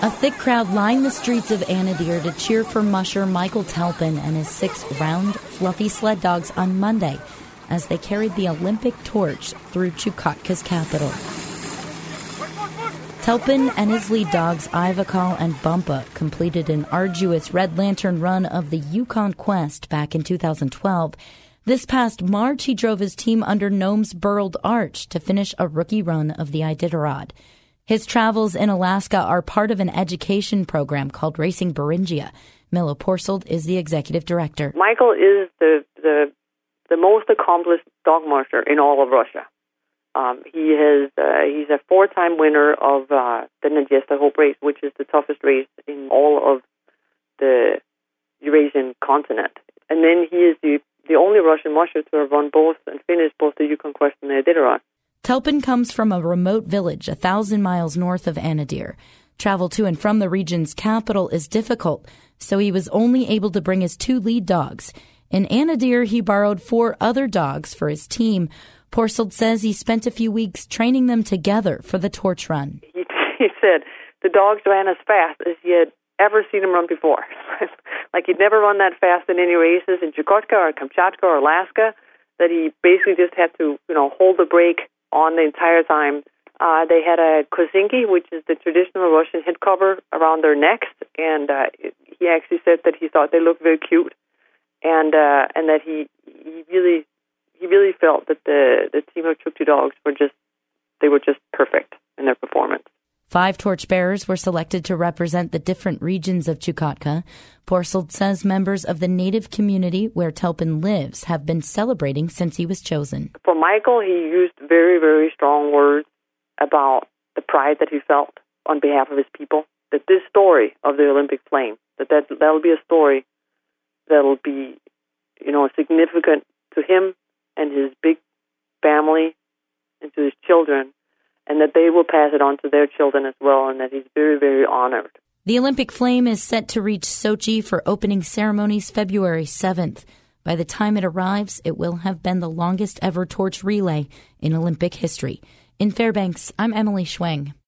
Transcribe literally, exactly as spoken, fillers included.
A thick crowd lined the streets of Anadyr to cheer for musher Michael Telpin and his six round, fluffy sled dogs on Monday as they carried the Olympic torch through Chukotka's capital. Telpin and his lead dogs, Ivakal and Bumpa, completed an arduous Red Lantern run of the Yukon Quest back in two thousand twelve. This past March, he drove his team under Nome's Burled Arch to finish a rookie run of the Iditarod. His travels in Alaska are part of an education program called Racing Beringia. Milo Porsold is the executive director. Michael is the the, the most accomplished dog musher in all of Russia. Um, he has uh, he's a four-time winner of uh, the Nadezhda Hope Race, which is the toughest race in all of the Eurasian continent. And then he is the, the only Russian musher to have run both and finished both the Yukon Quest and the Iditarod. Telpin comes from a remote village a thousand miles north of Anadyr. Travel to and from the region's capital is difficult, so he was only able to bring his two lead dogs. In Anadyr, he borrowed four other dogs for his team. Porsold says he spent a few weeks training them together for the torch run. He, he said the dogs ran as fast as he had ever seen them run before. Like he'd never run that fast in any races in Chukotka or Kamchatka or Alaska, that he basically just had to, you know, hold the brake on the entire time. Uh, they had a kozinki, which is the traditional Russian head cover around their necks, and uh, he actually said that he thought they looked very cute, and uh, and that he he really he really felt that the the team of Chukchi dogs were just they were just perfect in their performance. Five torchbearers were selected to represent the different regions of Chukotka. Porsold says members of the native community where Telpin lives have been celebrating since he was chosen. For Michael, he used very, very strong words about the pride that he felt on behalf of his people, that this story of the Olympic flame, that, that that'll be a story that'll be, you know, significant to him and his big family and to his children, and that they will pass it on to their children as well, and that he's very, very honored. The Olympic flame is set to reach Sochi for opening ceremonies February seventh. By the time it arrives, it will have been the longest ever torch relay in Olympic history. In Fairbanks, I'm Emily Schweng.